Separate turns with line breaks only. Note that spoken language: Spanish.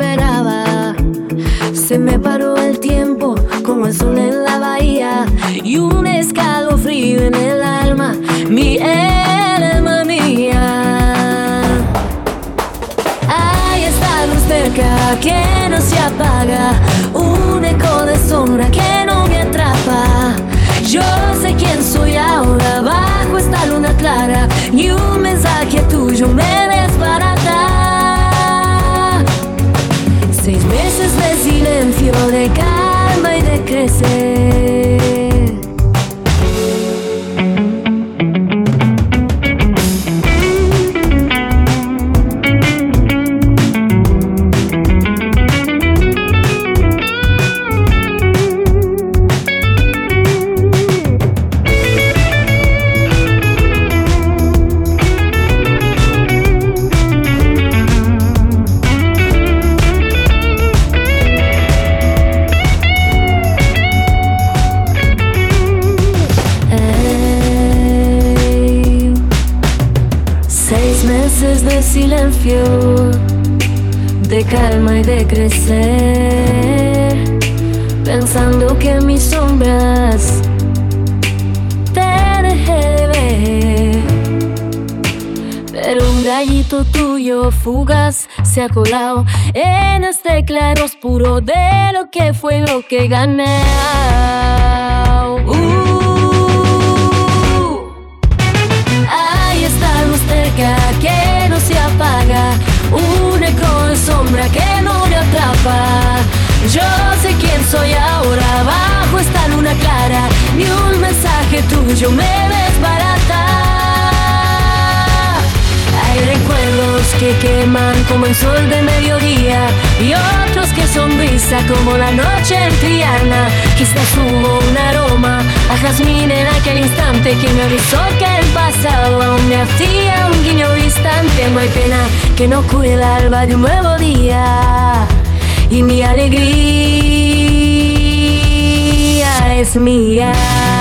esperaba. Se me paró el tiempo como el sol en la bahía y un escalofrío en el alma, mi alma mía. Hay esta luz cerca que no se apaga, un eco de sombra que no me atrapa. Yo sé quién soy ahora bajo esta luna clara, y un mensaje tuyo me desbarata. 6 meses de silencio, de calma y de crecer. 6 meses de silencio, de calma y de crecer, pensando que mis sombras te dejé de ver. Pero un gallito tuyo fugaz se ha colado en este claro oscuro de lo que fue lo que gané. Hay esta luz cerca que no se apaga, un eco de sombra que no me atrapa. Yo sé quién soy ahora bajo esta luna clara, ni un mensaje tuyo me desbarata. Hay recuerdos que queman como el sol de mediodía, y otros que son brisa como la noche en Triana. Quizás hubo un aroma a jazmín en aquel instante que me avisó que el pasado aún me hacía un guiño distante. No hay pena que no cure el alba de un nuevo día, y mi alegría es mía.